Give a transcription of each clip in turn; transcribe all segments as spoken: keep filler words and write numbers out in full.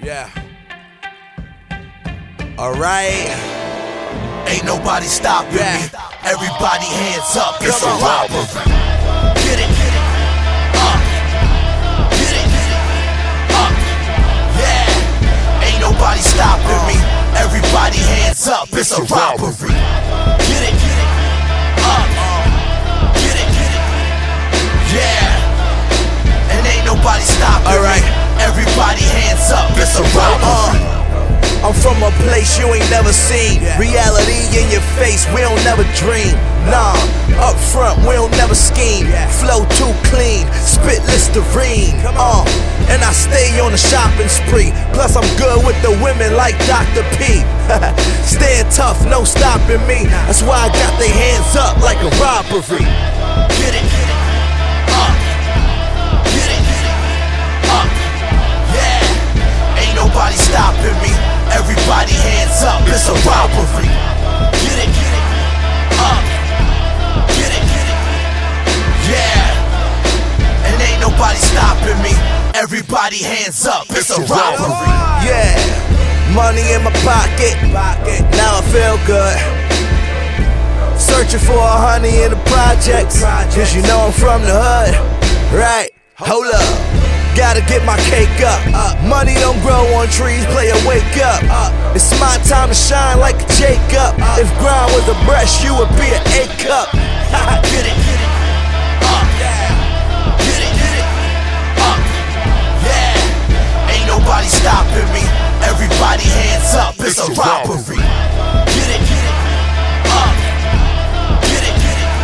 Yeah. Alright. Ain't nobody stopping Yeah. me. Everybody hands up. It's a Come on. robbery. Get it. Uh. Get it. Uh. Yeah. Ain't nobody stopping me. Everybody hands up. It's a robbery. Get it. Uh. Get it. Yeah. And ain't nobody stopping All right. me. Everybody hands up. It's a robbery. Uh, I'm from a place you ain't never seen. Reality in your face, we don't never dream. Nah, up front, we don't never scheme. Flow too clean, spit Listerine. Uh, and I stay on the shopping spree. Plus I'm good with the women like Doctor P. Staying tough, no stopping me. That's why I got their hands up like a robbery. Get it. Uh. Get it. Uh. Yeah. Ain't nobody stopping me. Everybody hands up. It's a robbery. Get it. Uh. Get it. Yeah. And ain't nobody stopping me. Everybody hands up. It's a robbery. Yeah, money in my pocket. Now I feel good. Searching for a honey in the projects. Cause you know I'm from the hood. Right, hold up. Gotta get my cake up. Money don't grow on trees, player wake up. It's my time to shine like a Jacob. If grind was a brush, you would be an A cup. Get it. Uh. Get it. Uh. Yeah. Ain't nobody stopping me. Everybody hands up. It's a robbery. Get it. Uh. Get it.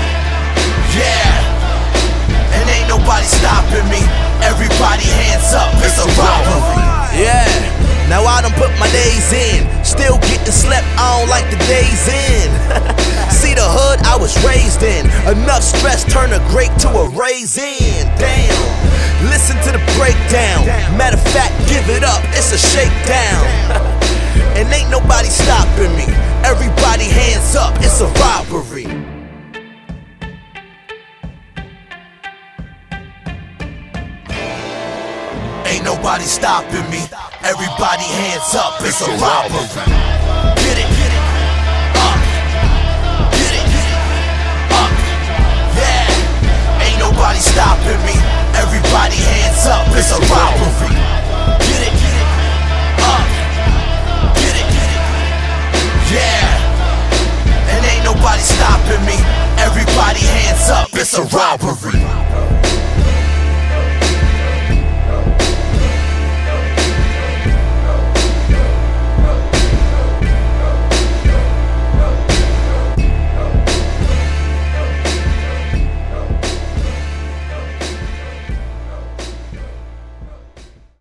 Yeah. And ain't nobody stopping me. Everybody hands up. It's a robbery. Yeah, now I done put my days in. Still getting slept on like the days in. See the hood I was raised in. Enough stress turn a grape to a raisin. Damn, listen to the breakdown. Matter of fact, give it up, it's a shakedown. And ain't nobody stopping me. Everybody hands up, it's a robbery. Ain't nobody stopping me. Everybody hands up. It's a robbery. Get it. Uh. Get it. Uh. Yeah. Ain't nobody stopping me. Everybody hands up. It's a robbery. Get it. Uh. Get it. Yeah. And ain't nobody stopping me. Everybody hands up. It's a robbery.